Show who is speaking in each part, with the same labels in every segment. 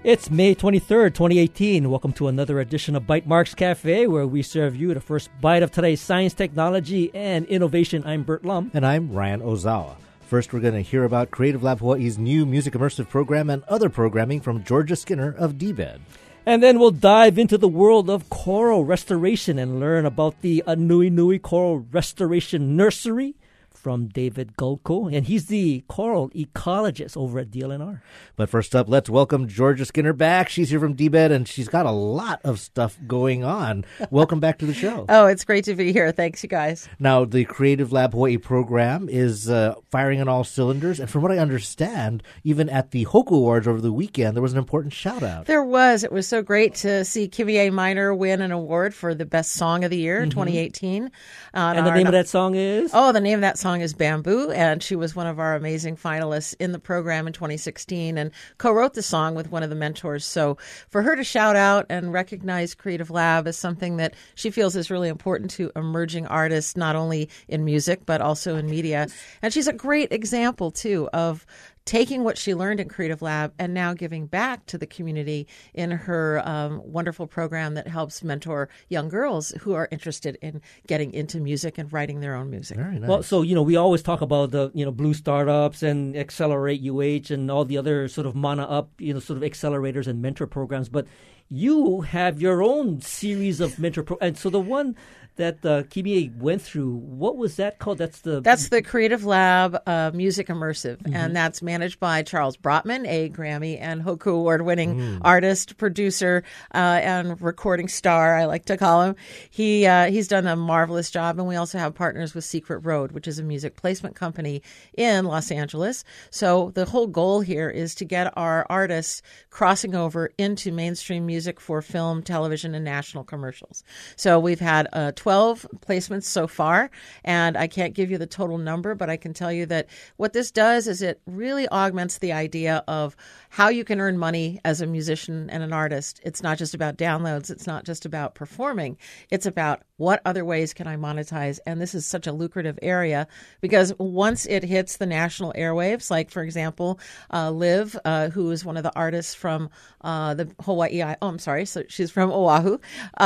Speaker 1: It's May 23rd, 2018. Welcome to another edition of Bytemarks Cafe, where we serve you the first bite of today's science, technology, and innovation. I'm Bert Lum.
Speaker 2: And I'm Ryan Ozawa. First, we're going to hear about Creative Lab Hawaii's new music immersive program and other programming from Georgia Skinner of DBED.
Speaker 1: And then we'll dive into the world of coral restoration and learn about the Nui Nui Coral Restoration Nursery from David Gulko, and he's the coral ecologist over at DLNR.
Speaker 2: But first up, let's welcome Georgia Skinner back. She's here from DBED, and she's got a lot of stuff going on. Welcome back to the show.
Speaker 3: Oh, it's great to be here. Thanks, you guys.
Speaker 2: Now, the Creative Lab Hawaii program is firing on all cylinders, and from what I understand, even at the Hoku Awards over the weekend, there was an important shout-out.
Speaker 3: There was. It was so great to see Kimi A. Minor win an award for the Best Song of the Year, 2018.
Speaker 1: And the name of that song is?
Speaker 3: Oh, the name of that song is Bamboo, and she was one of our amazing finalists in the program in 2016 and co-wrote the song with one of the mentors. So for her to shout out and recognize Creative Lab as something that she feels is really important to emerging artists, not only in music, but also in media. And she's a great example, too, of taking what she learned in Creative Lab and now giving back to the community in her wonderful program that helps mentor young girls who are interested in getting into music and writing their own music.
Speaker 2: Very nice.
Speaker 1: Well, so, we always talk about the, Blue Startups and Accelerate UH and all the other sort of Mana Up, sort of accelerators and mentor programs. But you have your own series of mentor programs. And so the one that Kimi went through, what was that called? That's the
Speaker 3: Creative Lab Music Immersive, and that's managed by Charles Brotman, a Grammy and Hoku Award-winning artist, producer, and recording star, I like to call him. He's done a marvelous job, and we also have partners with Secret Road, which is a music placement company in Los Angeles. So the whole goal here is to get our artists crossing over into mainstream music for film, television, and national commercials. So we've had 12 placements so far, and I can't give you the total number, but I can tell you that what this does is it really augments the idea of how you can earn money as a musician and an artist. It's not just about downloads. It's not just about performing. It's about what other ways can I monetize? And this is such a lucrative area because once it hits the national airwaves, like, for example, Liv, who is one of the artists from the Hawaii, so she's from Oahu.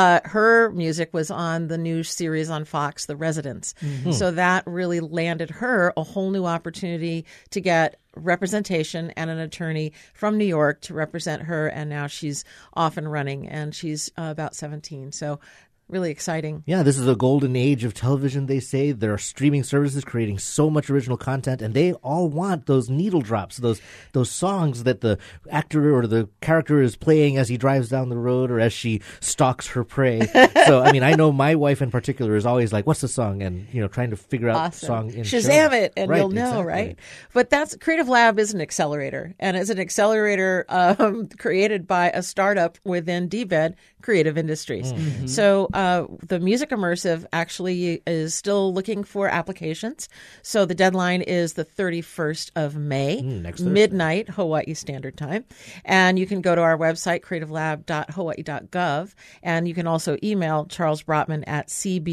Speaker 3: Her music was on the new series on Fox, The Residents. So that really landed her a whole new opportunity to get representation and an attorney from New York to represent her. And now she's off and running, and she's about 17. So really exciting.
Speaker 2: Yeah, this is a golden age of television, they say. There are streaming services creating so much original content, and they all want those needle drops, those songs that the actor or the character is playing as he drives down the road or as she stalks her prey. So, I know my wife in particular is always like, what's the song? And, trying to figure out the song in
Speaker 3: Shazam it, and
Speaker 2: right,
Speaker 3: you'll know,
Speaker 2: exactly.
Speaker 3: right? But that's Creative Lab is an accelerator, and it's an accelerator created by a startup within DBED, Creative Industries. So the Music Immersive actually is still looking for applications. So the deadline is the 31st of May, midnight Hawaii Standard Time. And you can go to our website, creativelab.hawaii.gov, and you can also email Charles Brotman at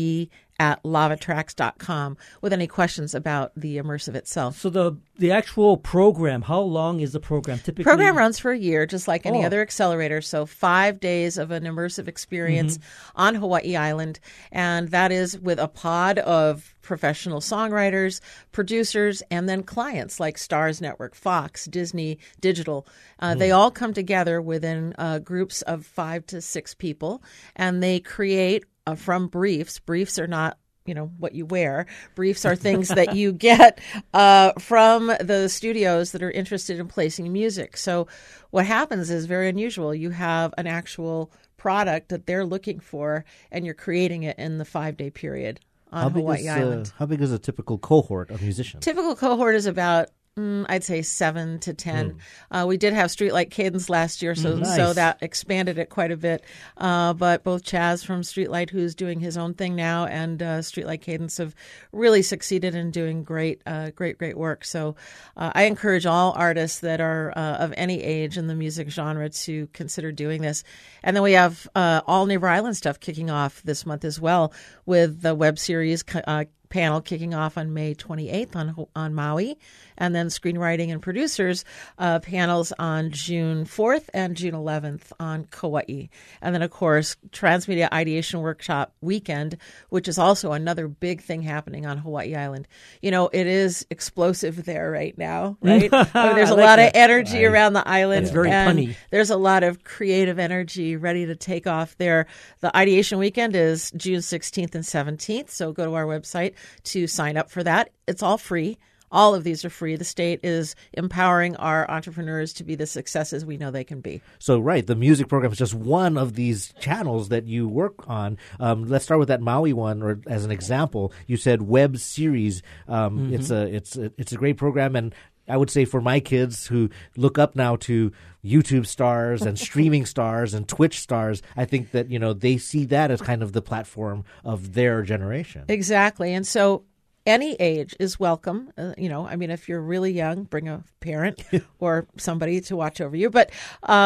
Speaker 3: cb@lavatracks.com with any questions about the immersive itself.
Speaker 1: So the actual program, how long is the program typically?
Speaker 3: Program runs for a year, just like any other accelerator. So 5 days of an immersive experience on Hawaii Island. And that is with a pod of professional songwriters, producers, and then clients like Starz Network, Fox, Disney, Digital. They all come together within groups of 5 to 6 people, and they create from briefs. Briefs are not what you wear. Briefs are things that you get from the studios that are interested in placing music. So what happens is very unusual. You have an actual product that they're looking for, and you're creating it in the 5-day period on Hawaii Island.
Speaker 2: How big is a typical cohort of musicians?
Speaker 3: Typical cohort is about I'd say 7 to 10. We did have Streetlight Cadence last year, so that expanded it quite a bit. But both Chaz from Streetlight, who's doing his own thing now, and Streetlight Cadence have really succeeded in doing great work. So I encourage all artists that are of any age in the music genre to consider doing this. And then we have all Neighbor Island stuff kicking off this month as well with the web series panel kicking off on May 28th on Maui, and then screenwriting and producers panels on June 4th and June 11th on Kauai. And then, of course, Transmedia Ideation Workshop Weekend, which is also another big thing happening on Hawaii Island. You know, it is explosive there right now, right? I mean, there's a lot of energy around the island.
Speaker 1: It's very
Speaker 3: and
Speaker 1: punny.
Speaker 3: There's a lot of creative energy ready to take off there. The Ideation Weekend is June 16th and 17th, so go to our website to sign up for that. It's all free. All of these are free. The state is empowering our entrepreneurs to be the successes we know they can be.
Speaker 2: So, right, the music program is just one of these channels that you work on. Let's start with that Maui one, or as an example, you said web series. It's a great program, and I would say for my kids who look up now to YouTube stars and streaming stars and Twitch stars, I think that, you know, they see that as kind of the platform of their generation.
Speaker 3: Exactly. And so any age is welcome. I mean, if you're really young, bring a parent or somebody to watch over you. But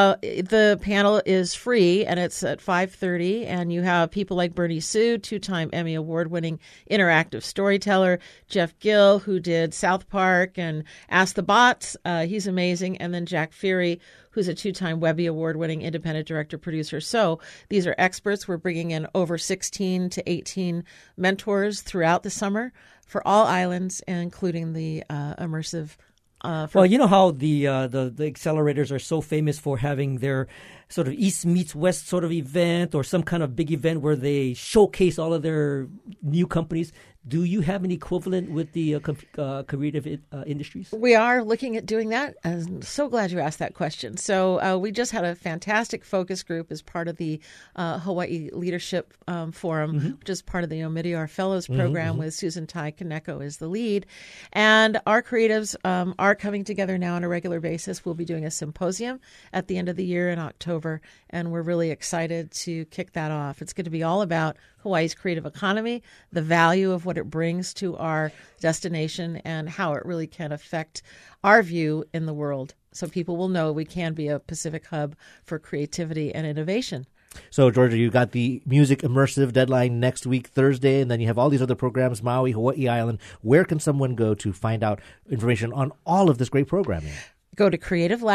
Speaker 3: the panel is free, and it's at 5:30. And you have people like Bernie Sue, 2-time Emmy Award-winning interactive storyteller, Jeff Gill, who did South Park and Ask the Bots. He's amazing. And then Jack Fury, who's a 2-time Webby Award-winning independent director-producer. So these are experts. We're bringing in over 16 to 18 mentors throughout the summer for all islands, including the immersive.
Speaker 1: Well, you know how the accelerators are so famous for having their sort of East meets West sort of event, or some kind of big event where they showcase all of their new companies. Do you have an equivalent with the creative industries?
Speaker 3: We are looking at doing that. I'm so glad you asked that question. So we just had a fantastic focus group as part of the Hawaii Leadership Forum, which is part of the Omidyar Fellows Program with Susan Tai Kaneko as the lead. And our creatives are coming together now on a regular basis. We'll be doing a symposium at the end of the year in October, and we're really excited to kick that off. It's going to be all about Hawaii's creative economy, the value of what it brings to our destination, and how it really can affect our view in the world. So people will know we can be a Pacific hub for creativity and innovation.
Speaker 2: So, Georgia, you got the Music Immersive deadline next week, Thursday, and then you have all these other programs, Maui, Hawaii Island. Where can someone go to find out information on all of this great programming?
Speaker 3: Go to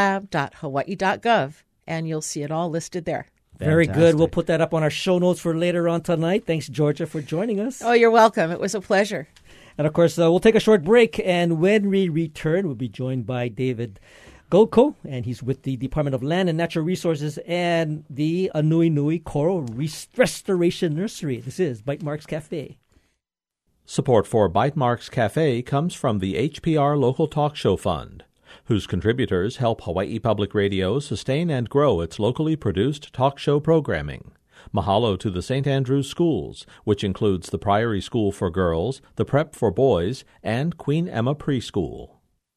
Speaker 3: creativelab.hawaii.gov, and you'll see it all listed there.
Speaker 1: Very
Speaker 2: Fantastic.
Speaker 1: good. We'll put that up on our show notes for later on tonight. Thanks, Georgia, for joining us.
Speaker 3: Oh, you're welcome. It was a pleasure.
Speaker 1: And, of course, we'll take a short break. And when we return, we'll be joined by David Golko, and he's with the Department of Land and Natural Resources and the Anuenue Coral Restoration Nursery. This is Bytemarks Cafe.
Speaker 4: Support for Bytemarks Cafe comes from the HPR Local Talk Show Fund, whose contributors help Hawaii Public Radio sustain and grow its locally produced talk show programming. Mahalo to the St. Andrews Schools, which includes the Priory School for Girls, the Prep for Boys, and Queen Emma Preschool.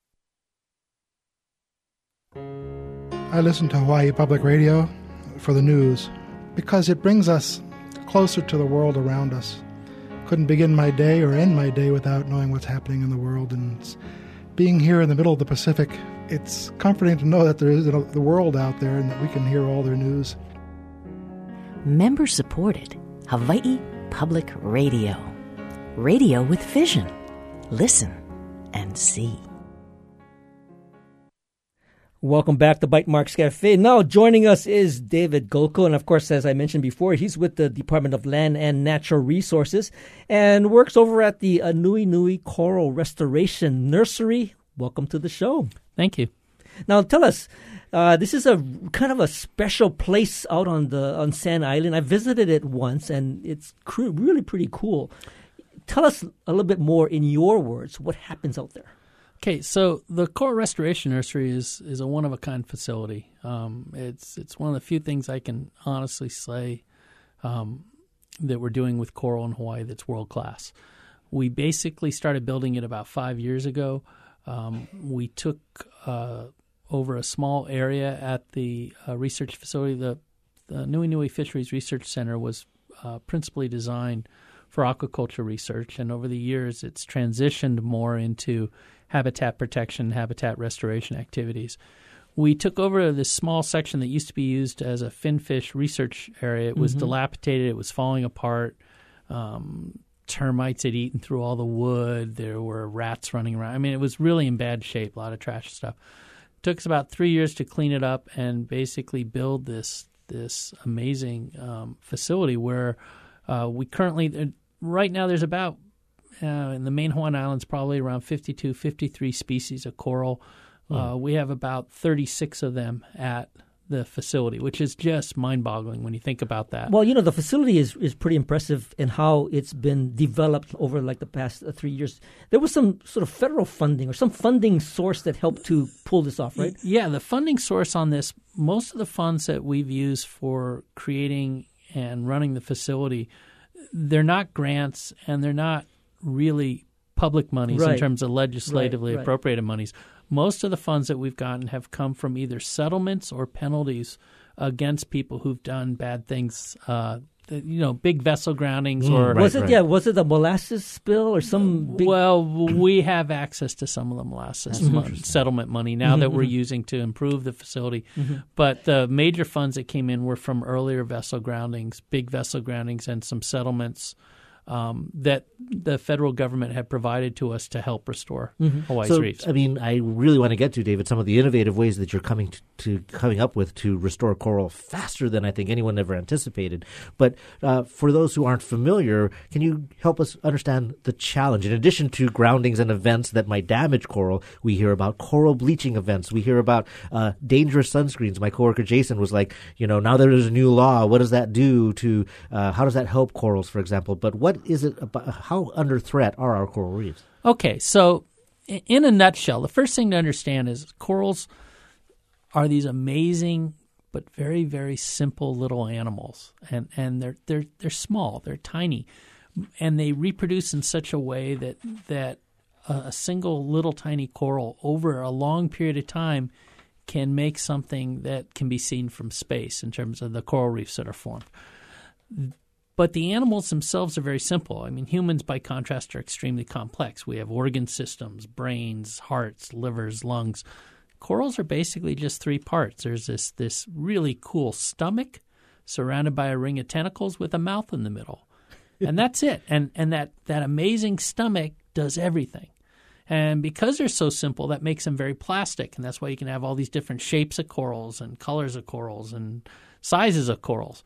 Speaker 5: I listen to Hawaii Public Radio for the news because it brings us closer to the world around us. Couldn't begin my day or end my day without knowing what's happening in the world, and being here in the middle of the Pacific, it's comforting to know that there is the world out there and that we can hear all their news.
Speaker 6: Member supported Hawaii Public Radio. Radio with vision. Listen and see.
Speaker 1: Welcome back to Bytemarks Cafe. Now joining us is David Golko, and of course, as I mentioned before, he's with the Department of Land and Natural Resources and works over at the Anuenue Coral Restoration Nursery. Welcome to the show.
Speaker 7: Thank you.
Speaker 1: Now tell us, this is a kind of a special place out on Sand Island. I visited it once, and it's really pretty cool. Tell us a little bit more in your words. What happens out there?
Speaker 7: Okay, so the Coral Restoration Nursery is a one-of-a-kind facility. It's one of the few things I can honestly say that we're doing with coral in Hawaii that's world-class. We basically started building it about 5 years ago. We took over a small area at the research facility. The Anuenue Fisheries Research Center was principally designed for aquaculture research, and over the years it's transitioned more into habitat protection, habitat restoration activities. We took over this small section that used to be used as a finfish research area. It was dilapidated. It was falling apart. termites had eaten through all the wood. There were rats running around. I mean, it was really in bad shape, a lot of trash stuff. It took us about 3 years to clean it up and basically build this amazing facility where we currently, right now there's about, in the main Hawaiian Islands, probably around 52, 53 species of coral. We have about 36 of them at the facility, which is just mind-boggling when you think about that.
Speaker 1: Well, the facility is pretty impressive in how it's been developed over like the past 3 years. There was some sort of federal funding or some funding source that helped to pull this off, right?
Speaker 7: Yeah, the funding source on this, most of the funds that we've used for creating and running the facility, they're not grants and they're not really public monies in terms of legislatively appropriated monies. Most of the funds that we've gotten have come from either settlements or penalties against people who've done bad things, big vessel groundings or
Speaker 1: was it the molasses spill or some big...
Speaker 7: Well, we have access to some of the molasses settlement money now that we're using to improve the facility. But the major funds that came in were from earlier vessel groundings, big vessel groundings, and some settlements that the federal government had provided to us to help restore Hawaii's reefs.
Speaker 2: I mean, I really want to get to, David, some of the innovative ways that you're coming up with to restore coral faster than I think anyone ever anticipated. But for those who aren't familiar, can you help us understand the challenge? In addition to groundings and events that might damage coral, we hear about coral bleaching events. We hear about dangerous sunscreens. My coworker Jason was like, now there's a new law. What does that do to how does that help corals, for example? But what is it about? How under threat are our coral reefs?
Speaker 7: Okay, so in a nutshell, the first thing to understand is corals are these amazing but very, very simple little animals, and they're small, they're tiny, and they reproduce in such a way that a single little tiny coral over a long period of time can make something that can be seen from space in terms of the coral reefs that are formed. But the animals themselves are very simple. I mean, humans, by contrast, are extremely complex. We have organ systems, brains, hearts, livers, lungs. Corals are basically just three parts. There's this really cool stomach surrounded by a ring of tentacles with a mouth in the middle. And that's it. And that amazing stomach does everything. And because they're so simple, that makes them very plastic. And that's why you can have all these different shapes of corals and colors of corals and sizes of corals.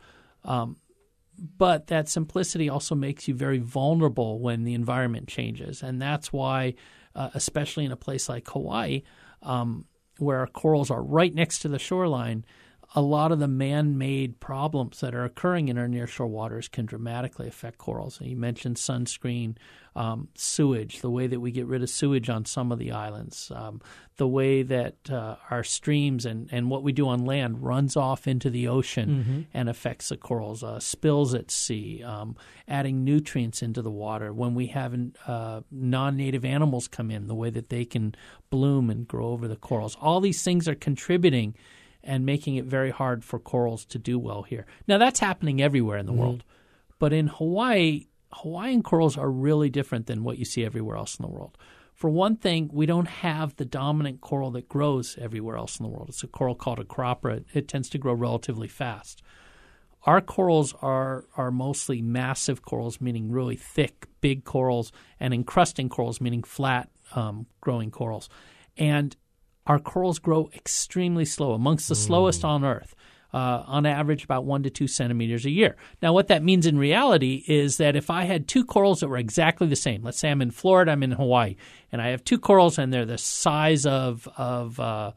Speaker 7: But that simplicity also makes you very vulnerable when the environment changes. And that's why, especially in a place like Hawaii, where our corals are right next to the shoreline, a lot of the man-made problems that are occurring in our nearshore waters can dramatically affect corals. And you mentioned sunscreen, sewage, the way that we get rid of sewage on some of the islands, the way that our streams and what we do on land runs off into the ocean and affects the corals, spills at sea, adding nutrients into the water. When we have non-native animals come in, the way that they can bloom and grow over the corals. All these things are contributing and making it very hard for corals to do well here. Now, that's happening everywhere in the world. But in Hawaii, Hawaiian corals are really different than what you see everywhere else in the world. For one thing, we don't have the dominant coral that grows everywhere else in the world. It's a coral called a Acropora. It tends to grow relatively fast. Our corals are mostly massive corals, meaning really thick, big corals, and encrusting corals, meaning flat growing corals. And our corals grow extremely slow, amongst the slowest on Earth, on average about 1 to 2 centimeters a year. Now, what that means in reality is that if I had two corals that were exactly the same, let's say I'm in Florida, I'm in Hawaii, and I have two corals and they're the size of a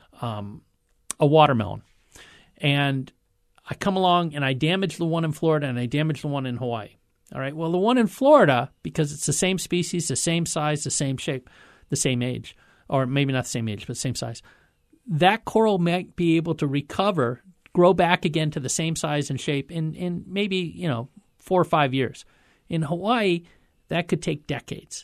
Speaker 7: watermelon, and I come along and I damage the one in Florida and I damage the one in Hawaii. All right, well, the one in Florida, because it's the same species, the same size, the same shape, the same age, or maybe not the same age, but same size, that coral might be able to recover, grow back again to the same size and shape in maybe 4 or 5 years. In Hawaii, that could take decades,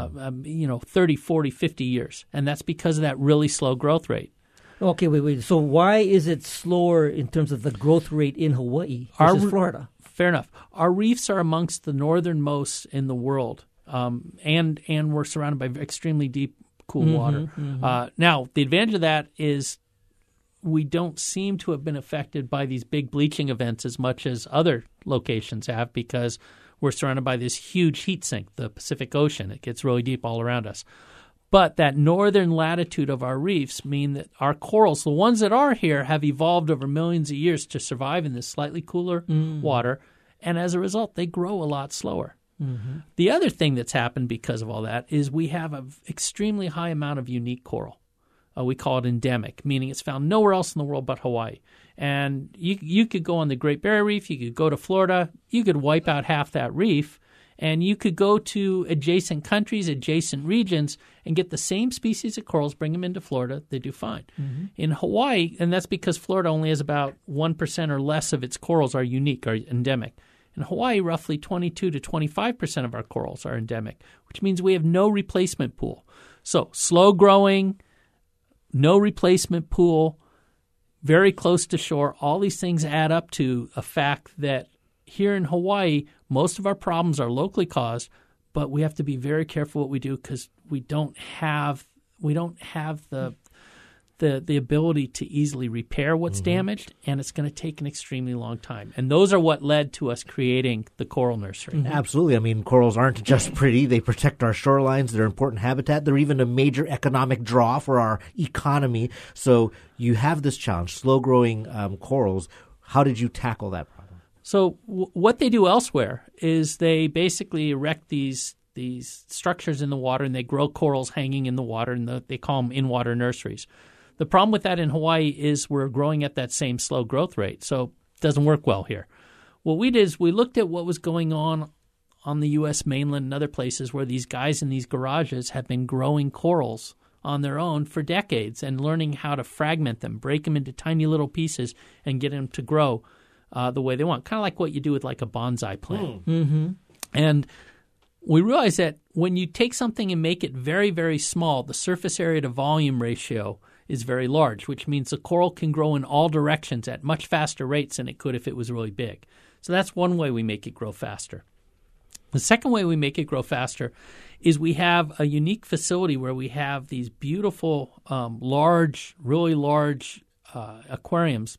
Speaker 7: 30, 40, 50 years, and that's because of that really slow growth rate.
Speaker 1: Okay, wait. So why is it slower in terms of the growth rate in Hawaii versus Florida?
Speaker 7: Fair enough. Our reefs are amongst the northernmost in the world, and we're surrounded by extremely deep, cool water. Now, the advantage of that is we don't seem to have been affected by these big bleaching events as much as other locations have, because we're surrounded by this huge heat sink, the Pacific Ocean. It gets really deep all around us. But that northern latitude of our reefs mean that our corals, the ones that are here, have evolved over millions of years to survive in this slightly cooler water. And as a result, they grow a lot slower. Mm-hmm. The other thing that's happened because of all that is we have an extremely high amount of unique coral. We call it endemic, meaning it's found nowhere else in the world but Hawaii. And you could go on the Great Barrier Reef, you could go to Florida, you could wipe out half that reef, and you could go to adjacent countries, adjacent regions, and get the same species of corals, bring them into Florida, they do fine. Mm-hmm. In Hawaii, and that's because Florida only has about 1% or less of its corals are unique, are endemic. In Hawaii, roughly 22 to 25% of our corals are endemic, which means we have no replacement pool. So slow growing, no replacement pool, very close to shore. All these things add up to a fact that here in Hawaii, most of our problems are locally caused, but we have to be very careful what we do because we don't have the ability to easily repair what's damaged, and it's going to take an extremely long time. And those are what led to us creating the Coral Nursery.
Speaker 2: Mm-hmm. Absolutely. I mean, corals aren't just pretty. They protect our shorelines. They're important habitat. They're even a major economic draw for our economy. So you have this challenge, slow-growing corals. How did you tackle that problem?
Speaker 7: So what they do elsewhere is they basically erect these structures in the water, and they grow corals hanging in the water, and they call them in-water nurseries. The problem with that in Hawaii is we're growing at that same slow growth rate, so it doesn't work well here. What we did is we looked at what was going on the U.S. mainland and other places where these guys in these garages have been growing corals on their own for decades and learning how to fragment them, break them into tiny little pieces, and get them to grow the way they want, kind of like what you do with like a bonsai plant. Mm-hmm. And we realized that when you take something and make it very, very small, the surface area to volume ratio is very large, which means the coral can grow in all directions at much faster rates than it could if it was really big. So that's one way we make it grow faster. The second way we make it grow faster is we have a unique facility where we have these beautiful, really large aquariums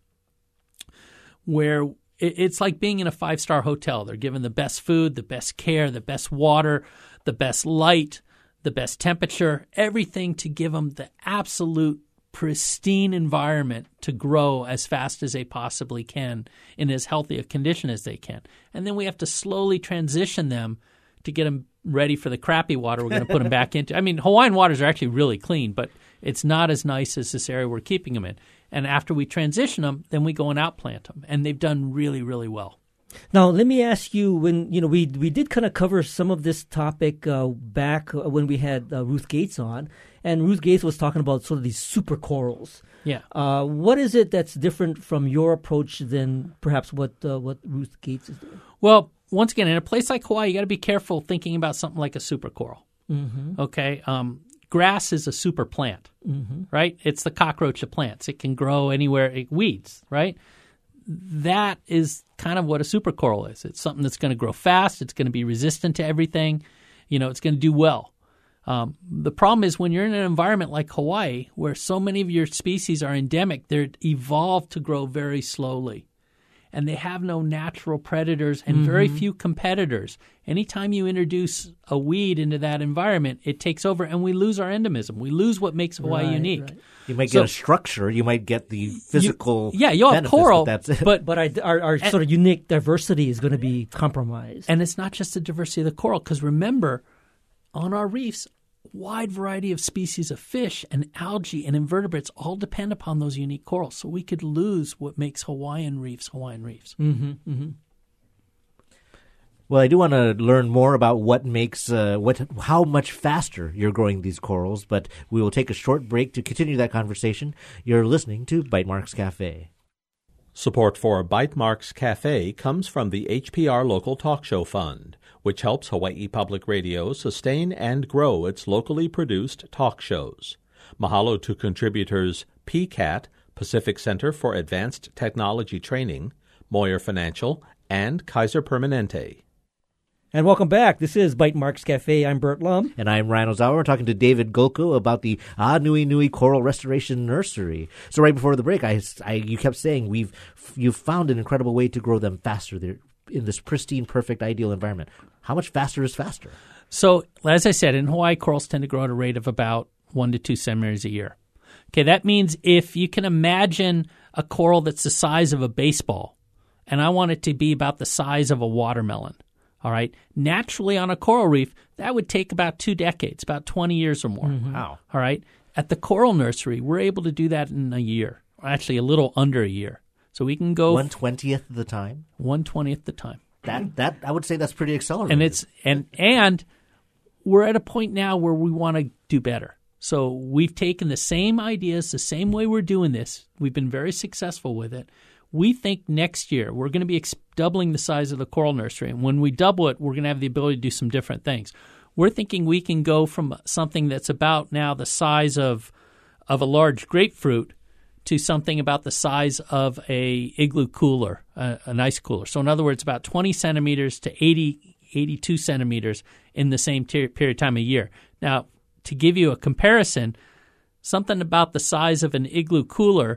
Speaker 7: where it's like being in a 5-star hotel. They're given the best food, the best care, the best water, the best light, the best temperature, everything to give them the absolute pristine environment to grow as fast as they possibly can in as healthy a condition as they can. And then we have to slowly transition them to get them ready for the crappy water we're going to put them back into. I mean, Hawaiian waters are actually really clean, but it's not as nice as this area we're keeping them in. And after we transition them, then we go and outplant them. And they've done really, really well.
Speaker 1: Now, let me ask you, when we did kind of cover some of this topic back when we had Ruth Gates on, and Ruth Gates was talking about sort of these super corals.
Speaker 7: Yeah.
Speaker 1: What is it that's different from your approach than perhaps what Ruth Gates is doing?
Speaker 7: Well, once again, in a place like Hawaii, you got to be careful thinking about something like a super coral.
Speaker 1: Mm-hmm.
Speaker 7: Okay. Grass is a super plant, right? It's the cockroach of plants. It can grow anywhere, weeds, right? That is kind of what a super coral is. It's something that's going to grow fast. It's going to be resistant to everything. It's going to do well. The problem is when you're in an environment like Hawaii, where so many of your species are endemic, they're evolved to grow very slowly. And they have no natural predators and very few competitors. Anytime you introduce a weed into that environment, it takes over, and we lose our endemism. We lose what makes Hawaii unique.
Speaker 2: Right. You might get a structure. You might get the physical
Speaker 7: you'll have coral,
Speaker 2: but that's it.
Speaker 1: But our sort of unique diversity is going to be compromised.
Speaker 7: And it's not just the diversity of the coral, because remember, on our reefs, wide variety of species of fish and algae and invertebrates all depend upon those unique corals. So we could lose what makes Hawaiian reefs.
Speaker 1: Mm-hmm, mm-hmm.
Speaker 2: Well, I do want to learn more about what makes how much faster you're growing these corals, but we will take a short break to continue that conversation. You're listening to Bytemarks Cafe.
Speaker 4: Support for Bytemarks Cafe comes from the HPR Local Talk Show Fund, which helps Hawaii Public Radio sustain and grow its locally produced talk shows. Mahalo to contributors PCAT, Pacific Center for Advanced Technology Training, Moyer Financial, and Kaiser Permanente.
Speaker 1: And welcome back. This is Bytemarks Cafe. I'm Bert Lum.
Speaker 2: And I'm Ryan Ozawa. We're talking to David Golko about the Nui Nui Coral Restoration Nursery. So right before the break, you kept saying you've found an incredible way to grow them faster. in this pristine, perfect, ideal environment. How much faster is faster?
Speaker 7: So, as I said, in Hawaii, corals tend to grow at a rate of about 1 to 2 centimeters a year. Okay, that means if you can imagine a coral that's the size of a baseball, and I want it to be about the size of a watermelon, all right, naturally on a coral reef, that would take about 2 decades, about 20 years or more.
Speaker 2: Wow.
Speaker 7: All right. At the Coral Nursery, we're able to do that in a year, or actually a little under a year. So we can go
Speaker 2: 1/20th of the time?
Speaker 7: 1/20th the time.
Speaker 2: That I would say that's pretty accelerated.
Speaker 7: And we're at a point now where we want to do better. So we've taken the same ideas, the same way we're doing this. We've been very successful with it. We think next year we're going to be doubling the size of the Coral Nursery. And when we double it, we're going to have the ability to do some different things. We're thinking we can go from something that's about now the size of a large grapefruit to something about the size of a igloo cooler, an ice cooler. So in other words, about 20 centimeters to 82 centimeters in the same period of time a year. Now, to give you a comparison, something about the size of an igloo cooler,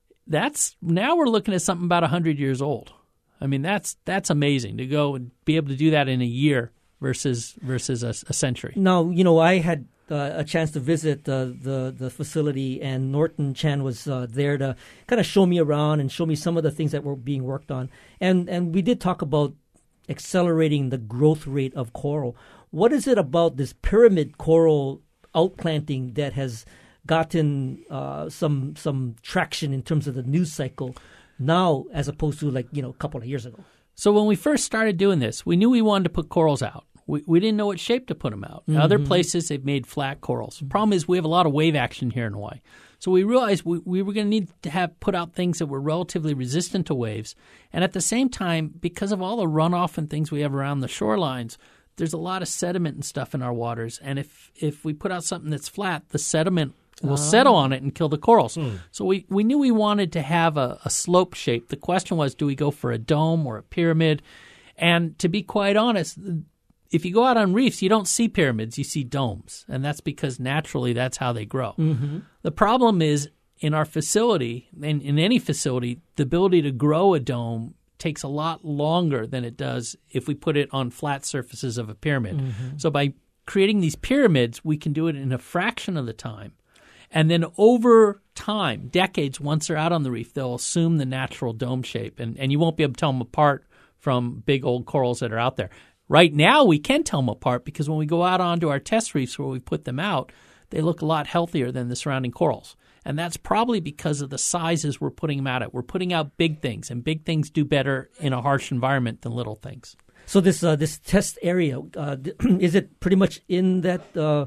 Speaker 7: now we're looking at something about 100 years old. I mean, that's amazing to go and be able to do that in a year versus a century.
Speaker 1: Now, I had a chance to visit the facility, and Norton Chan was there to kind of show me around and show me some of the things that were being worked on. And we did talk about accelerating the growth rate of coral. What is it about this pyramid coral outplanting that has gotten some traction in terms of the news cycle now as opposed to a couple of years ago?
Speaker 7: So when we first started doing this, we knew we wanted to put corals out. We didn't know what shape to put them out. Mm-hmm. Other places, they've made flat corals. The problem is we have a lot of wave action here in Hawaii. So we realized we were going to need to put out things that were relatively resistant to waves. And at the same time, because of all the runoff and things we have around the shorelines, there's a lot of sediment and stuff in our waters. And if we put out something that's flat, the sediment will settle on it and kill the corals. So we knew we wanted to have a slope shape. The question was, do we go for a dome or a pyramid? And to be quite honest, if you go out on reefs, you don't see pyramids, you see domes. And that's because naturally that's how they grow. Mm-hmm. The problem is in our facility, in any facility, the ability to grow a dome takes a lot longer than it does if we put it on flat surfaces of a pyramid. Mm-hmm. So by creating these pyramids, we can do it in a fraction of the time. And then over time, decades, once they're out on the reef, they'll assume the natural dome shape. And you won't be able to tell them apart from big old corals that are out there. Right now, we can tell them apart because when we go out onto our test reefs where we put them out, they look a lot healthier than the surrounding corals. And that's probably because of the sizes we're putting them out at. We're putting out big things, and big things do better in a harsh environment than little things.
Speaker 1: So this test area, is it pretty much in that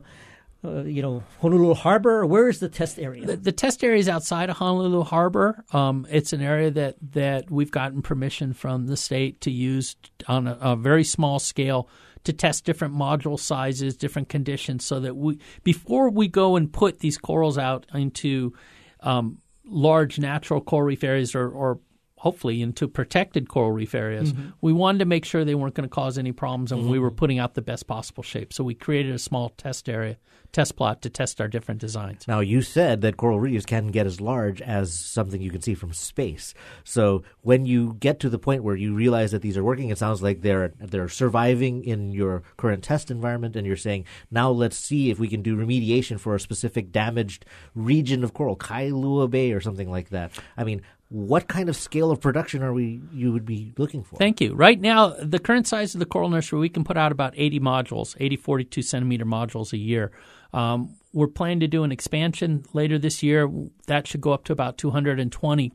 Speaker 1: Honolulu Harbor? Or where is the test area?
Speaker 7: The test area is outside of Honolulu Harbor. It's an area that we've gotten permission from the state to use on a very small scale to test different module sizes, different conditions, so that before we go and put these corals out into large natural coral reef areas or hopefully into protected coral reef areas, we wanted to make sure they weren't going to cause any problems and we were putting out the best possible shape. So we created a small test plot to test our different designs.
Speaker 2: Now, you said that coral reefs can get as large as something you can see from space. So when you get to the point where you realize that these are working, it sounds like they're surviving in your current test environment, and you're saying, now let's see if we can do remediation for a specific damaged region of coral, Kailua Bay or something like that. I mean, what kind of scale of production you would be looking for?
Speaker 7: Thank you. Right now, the current size of the Coral Nursery, we can put out about 80 modules, 80 42-centimeter modules a year. We're planning to do an expansion later this year. That should go up to about 220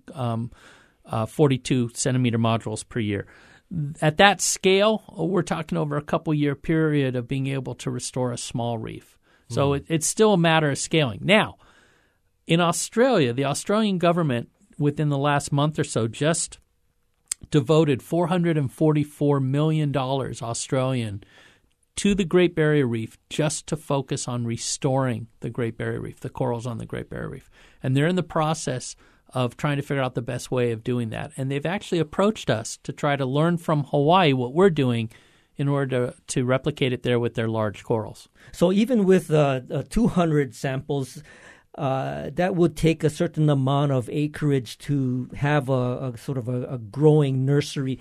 Speaker 7: 42-centimeter modules per year. At that scale, we're talking over a couple-year period of being able to restore a small reef. So it's still a matter of scaling. Now, in Australia, the Australian government within the last month or so just devoted $444 million Australian to the Great Barrier Reef just to focus on restoring the Great Barrier Reef, the corals on the Great Barrier Reef. And they're in the process of trying to figure out the best way of doing that. And they've actually approached us to try to learn from Hawaii what we're doing in order to replicate it there with their large corals.
Speaker 1: So even with 200 samples, that would take a certain amount of acreage to have a sort of a growing nursery.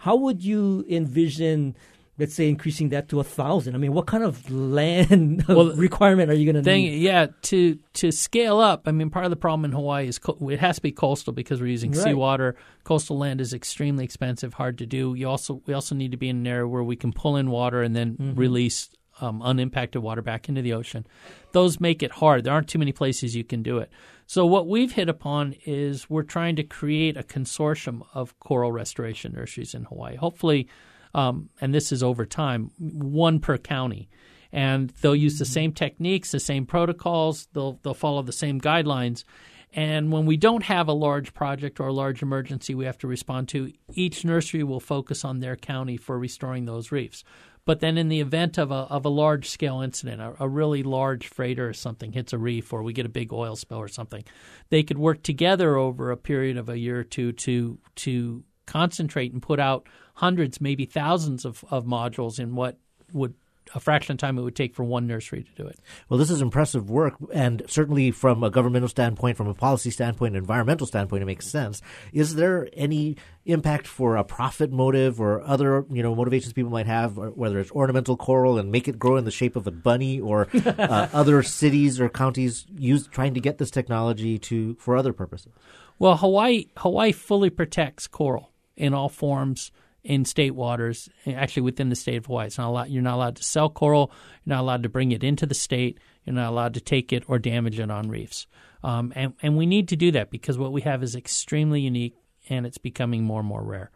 Speaker 1: how would you envision, let's say, increasing that to 1,000? I mean, what kind of land requirement are you going to need?
Speaker 7: Yeah, to scale up, I mean, part of the problem in Hawaii is it has to be coastal because we're using seawater. Coastal land is extremely expensive, hard to do. We also need to be in an area where we can pull in water and then release unimpacted water back into the ocean. Those make it hard. There aren't too many places you can do it. So what we've hit upon is we're trying to create a consortium of coral restoration nurseries in Hawaii. Hopefully, and this is over time, one per county. And they'll use the same techniques, the same protocols. They'll follow the same guidelines. And when we don't have a large project or a large emergency we have to respond to, each nursery will focus on their county for restoring those reefs. But then in the event of a large-scale incident, a really large freighter or something hits a reef, or we get a big oil spill or something, they could work together over a period of a year or two to concentrate and put out hundreds, maybe thousands of modules in what would a fraction of time it would take for one nursery to do it.
Speaker 2: Well, this is impressive work, and certainly from a governmental standpoint, from a policy standpoint, environmental standpoint, it makes sense. Is there any impact for a profit motive or other, motivations people might have, whether it's ornamental coral and make it grow in the shape of a bunny, or other cities or counties trying to get this technology for other purposes? Well,
Speaker 7: Hawaii fully protects coral in all forms in state waters, actually within the state of Hawaii. You're not allowed to sell coral. You're not allowed to bring it into the state. You're not allowed to take it or damage it on reefs. And we need to do that because what we have is extremely unique and it's becoming more and more rare.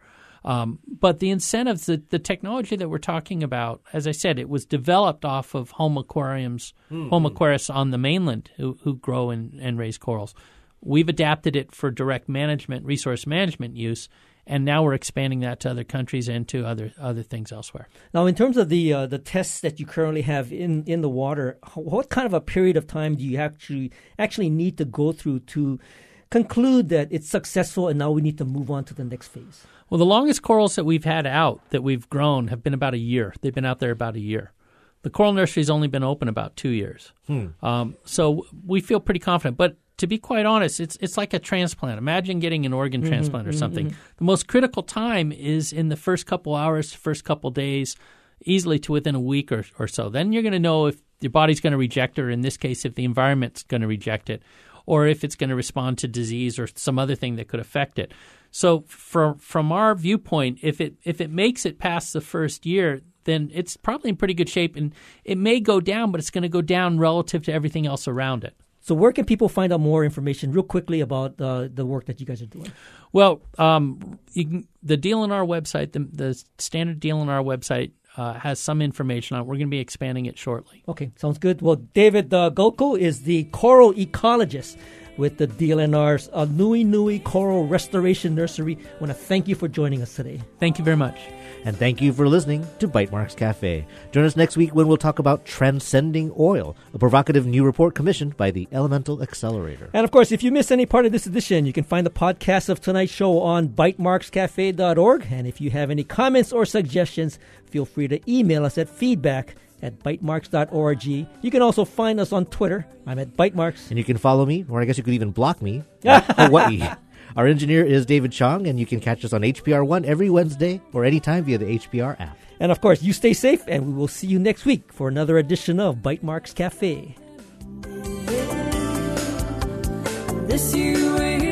Speaker 7: But the incentives, the technology that we're talking about, as I said, it was developed off of home aquariums, home aquarists on the mainland who grow and raise corals. We've adapted it for direct management, resource management use, and now we're expanding that to other countries and to other things elsewhere.
Speaker 1: Now, in terms of the tests that you currently have in the water, what kind of a period of time do you actually need to go through to conclude that it's successful and now we need to move on to the next phase?
Speaker 7: Well, the longest corals that we've had out, that we've grown, have been about a year. They've been out there about a year. The coral nursery's only been open about 2 years. So we feel pretty confident. But to be quite honest, it's like a transplant. Imagine getting an organ transplant or something. The most critical time is in the first couple hours, first couple days, easily to within a week or so. Then you're going to know if your body's going to reject it, or in this case, if the environment's going to reject it, or if it's going to respond to disease or some other thing that could affect it. So from our viewpoint, if it makes it past the first year, then it's probably in pretty good shape. And it may go down, but it's going to go down relative to everything else around it.
Speaker 1: So where can people find out more information real quickly about the work that you guys are doing?
Speaker 7: Well, the deal on our website, the standard deal on our website has some information on it. We're going to be expanding it shortly.
Speaker 1: Okay, sounds good. Well, David Golko is the coral ecologist with the DLNR's Nui Nui Coral Restoration Nursery. I want to thank you for joining us today.
Speaker 7: Thank you very much.
Speaker 2: And thank you for listening to Bytemarks Cafe. Join us next week when we'll talk about Transcending Oil, a provocative new report commissioned by the Elemental Accelerator.
Speaker 1: And of course, if you miss any part of this edition, you can find the podcast of tonight's show on bytemarkscafe.org. And if you have any comments or suggestions, feel free to email us at feedback@bytemarks.org. You can also find us on Twitter. I'm at Bytemarks.
Speaker 2: And you can follow me, or I guess you could even block me, at Hawaii. Our engineer is David Chong, and you can catch us on HPR One every Wednesday or anytime via the HPR app.
Speaker 1: And of course, you stay safe, and we will see you next week for another edition of Bytemarks Cafe.
Speaker 8: This UAE